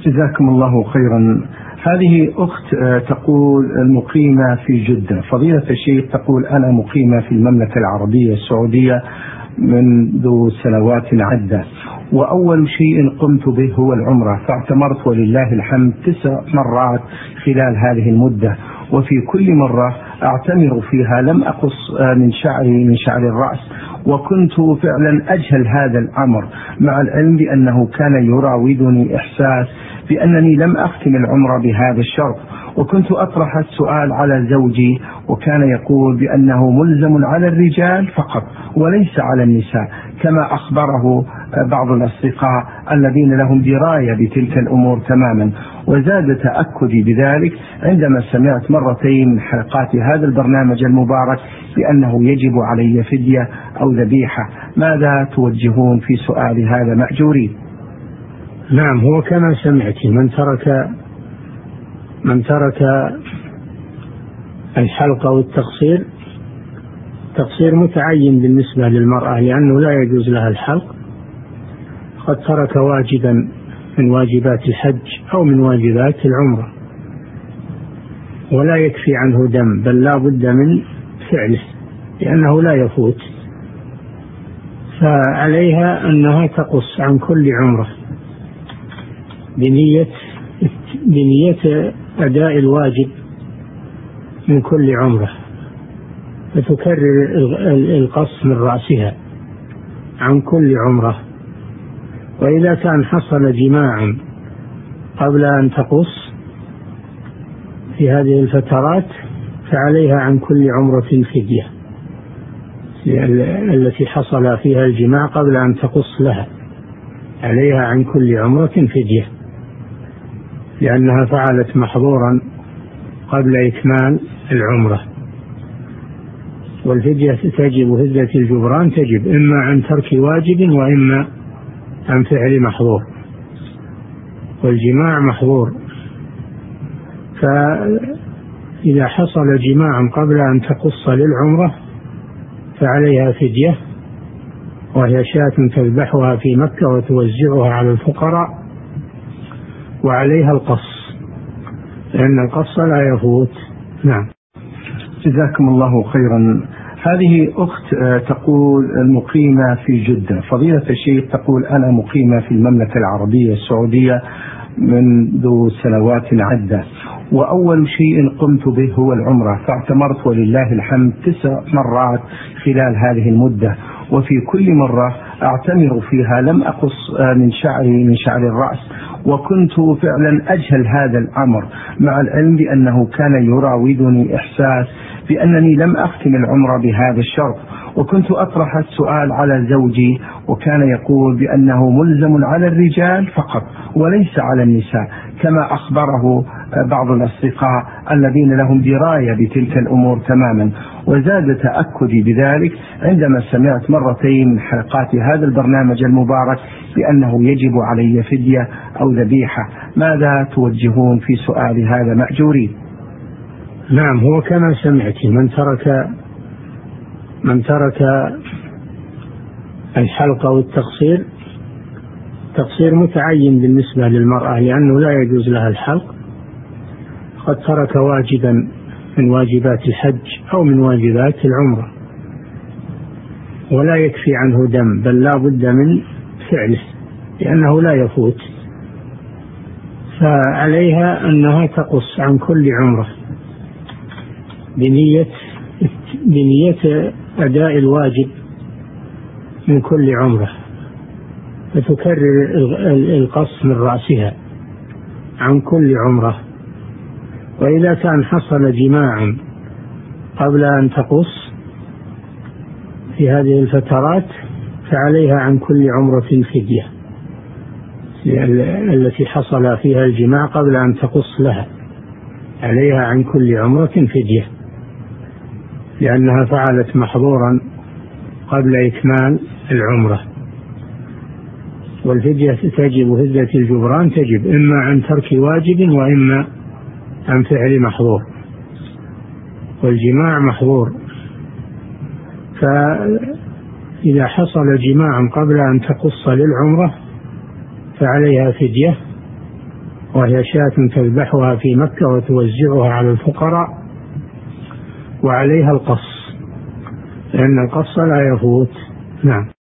جزاكم الله خيرا. هذه أخت تقول المقيمة في جدة. فضيلة الشيخ تقول أنا مقيمة في المملكة العربية السعودية منذ سنوات عدة، وأول شيء قمت به هو العمرة، فاعتمرت ولله الحمد 9 مرات خلال هذه المدة، وفي كل مرة أعتمر فيها لم أقص من شعر الرأس، وكنت فعلا أجهل هذا الأمر، مع العلم بأنه كان يراودني إحساس بأنني لم أختم العمرة بهذا الشرط، وكنت أطرح السؤال على زوجي وكان يقول بأنه ملزم على الرجال فقط وليس على النساء، كما أخبره بعض الأصدقاء الذين لهم دراية بتلك الأمور تماما. وزاد تأكدي بذلك عندما سمعت مرتين من حلقات هذا البرنامج المبارك بأنه يجب علي فدية أو ذبيحة. ماذا توجهون في سؤال هذا مأجورين؟ نعم، هو كما سمعت من ترك الحلق أو التقصير، متعين بالنسبة للمرأة لأنه لا يجوز لها الحلق، قد ترك واجبا من واجبات الحج أو من واجبات العمرة ولا يكفي عنه دم، بل لا بد من فعله لأنه لا يفوت، فعليها أنها تقص عن كل عمرة بنية أداء الواجب من كل عمرة، فتكرر القص من رأسها عن كل عمرة. وإذا كان حصل جماع قبل أن تقص في هذه الفترات فعليها عن كل عمرة فدية، التي حصل فيها الجماع قبل أن تقص لها عليها عن كل عمرة فدية، لأنها فعلت محظورا قبل إكمال العمرة. والفدية تجب، فدية الجبران تجب إما عن ترك واجب وإما عن فعل محظور، والجماع محظور، فإذا حصل جماع قبل أن تقص للعمرة فعليها فدية، وهي شاة تذبحها في مكة وتوزعها على الفقراء، وعليها القص لأن القص لا يفوت. نعم، جزاكم الله خيرا. هذه أخت تقول المقيمة في جدة. فضيلة الشيخ تقول أنا مقيمة في المملكة العربية السعودية منذ سنوات عدة، وأول شيء قمت به هو العمرة، فاعتمرت ولله الحمد 9 مرات خلال هذه المدة، وفي كل مرة أعتمر فيها لم أقص من شعر الرأس، وكنت فعلا أجهل هذا الأمر، مع العلم بأنه كان يراودني إحساس بأنني لم أختم العمرة بهذا الشرط، وكنت أطرح السؤال على زوجي وكان يقول بأنه ملزم على الرجال فقط وليس على النساء، كما أخبره بعض الأصدقاء الذين لهم دراية بتلك الأمور تماما. وزاد تأكدي بذلك عندما سمعت مرتين من حلقات هذا البرنامج المبارك بأنه يجب علي فدية أو ذبيحة. ماذا توجهون في سؤال هذا مأجورين؟ نعم، هو كما سمعت من ترك الحلق أو التقصير، متعين بالنسبة للمرأة لأنه لا يجوز لها الحلق، قد ترك واجبا من واجبات الحج أو من واجبات العمرة ولا يكفي عنه دم، بل لا بد من فعله لأنه لا يفوت، فعليها أنها تقص عن كل عمرة بنية أداء الواجب من كل عمرة، فتكرر القص من رأسها عن كل عمرة. وإذا كان حصل جماع قبل أن تقص في هذه الفترات فعليها عن كل عمرة فدية، التي حصل فيها الجماع قبل أن تقص لها عليها عن كل عمرة فدية، لأنها فعلت محظورا قبل إكمال العمرة. والفدية تجب، فدية الجبران تجب إما عن ترك واجب وإما عن فعل محظور، والجماع محظور، فإذا حصل جماع قبل أن تقص للعمرة فعليها فدية، وهي شاة تذبحها في مكة وتوزعها على الفقراء، وعليها القص، لأن القص لا يفوت. نعم.